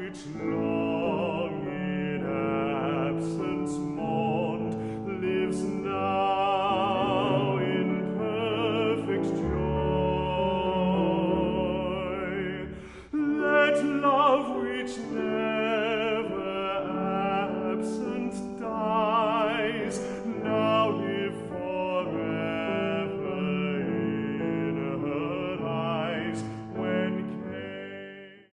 which long in absence mourned, lives now in perfect joy. Let love which never